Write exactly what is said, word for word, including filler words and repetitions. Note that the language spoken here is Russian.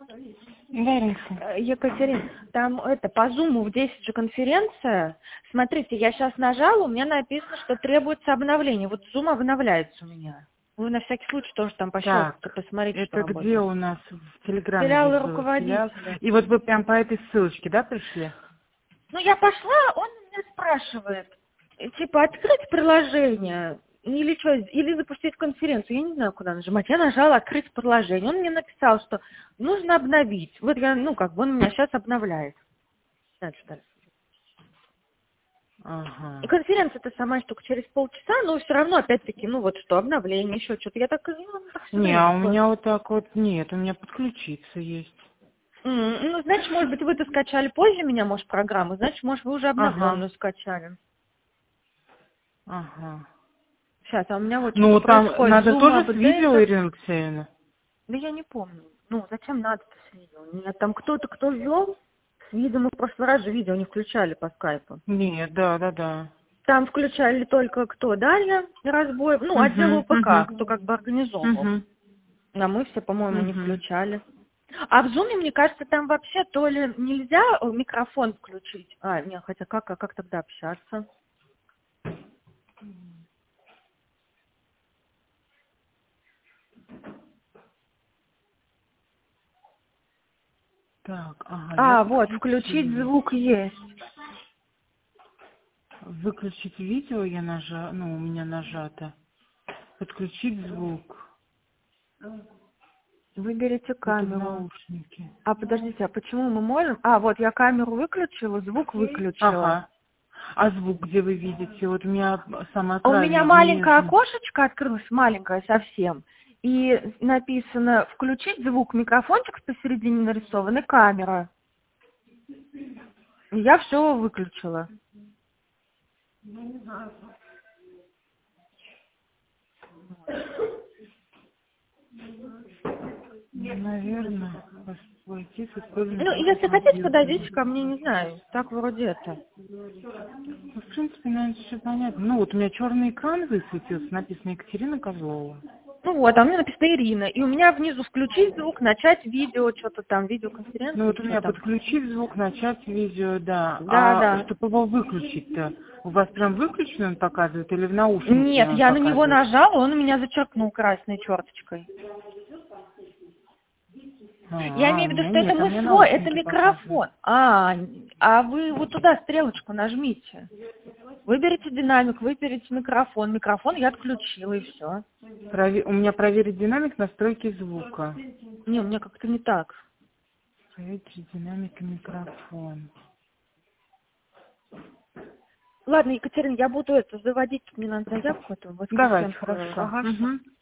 Варенька. Э, Екатерин, там это по Zoom в десять же конференция. Смотрите, я сейчас нажала, у меня написано, что требуется обновление. Вот Zoom обновляется у меня. Вы на всякий случай тоже там пощелкайте, Так, посмотрите, что это где работает. у нас в Телеграме Филиалы вижу филиал? руководителя. И вот вы прям по этой ссылочке, да, пришли? Ну, я пошла, он меня спрашивает, э, типа, открыть приложение или что, или запустить конференцию. Я не знаю, куда нажимать. Я нажала открыть приложение. Он мне написал, что нужно обновить. Вот я, ну, как бы он меня сейчас обновляет. Дальше, дальше. И Ага. конференция-то сама только через полчаса, но все равно, опять-таки, ну вот что, обновление, еще что-то. Я так, ну, так все Не, время а у такое. меня вот так вот нет, у меня подключиться есть. М, Ну, значит, может быть, вы-то скачали позже меня, может, программу, значит, может, вы уже Ага, обновленную скачали. ага. Сейчас, а у меня вот что-то Ну, там происходит. надо Zoom тоже с видео, апдейт. Ирина Алексеевна? Да я не помню. Ну, зачем надо-то с видео? Нет, там кто-то, кто ввел, с видео мы в прошлый раз же видео не включали по скайпу. Нет, да, да, да. Там включали только кто, Дарья Разбой, ну, отдел Угу, ОПК, кто угу, как бы организовывал. угу, А мы все, по-моему, не угу. включали. А в Zoom, мне кажется, там вообще то ли нельзя э, микрофон включить. А, нет, хотя как, а как тогда общаться? Так, ага, я А, вот, включить подключилась. звук есть. Выключить видео я нажа, ну, у меня нажато. Подключить звук. Выберите Это в камеру. наушнике. А, подождите, а почему мы можем? А, вот, я камеру выключила, звук выключила. Ага. А звук где вы видите? Вот у меня самое А у меня крайнее маленькое внизу. окошечко открылось, маленькое совсем. И написано «Включить звук», микрофончик посередине нарисован и камера. И я все выключила. Ну, наверное, войти с использованием Ну, звука если хотите, компьютера. подойдите ко мне, не знаю. Так вроде это. Ну, в принципе, наверное, все понятно. Ну, вот у меня черный экран высветился, написано Екатерина Козлова. Ну вот, а у меня написано Ирина. И у меня внизу включить звук, начать видео, что-то там, Ну, видеоконференцию, вот или у что меня там. подключить звук, начать видео, да. Да, А да. чтобы его выключить-то, у вас прям выключенный он показывает или в наушнике Нет, он я на него показывает? нажала, он у меня зачеркнул красной черточкой. Я А, имею у в виду, меня что это нет, а не мне свой, это наушники показывают. микрофон. А, а вы вот туда стрелочку нажмите. Выберите динамик, выберите микрофон. Микрофон я отключила, и все. Прове- У меня проверить динамик настройки звука. Не, у меня как-то не так. Проверить динамик и микрофон. Ладно, Екатерина, я буду это заводить, мне надо заявку эту в Давайте, воскресенскую. хорошо. Ага, всё. Угу.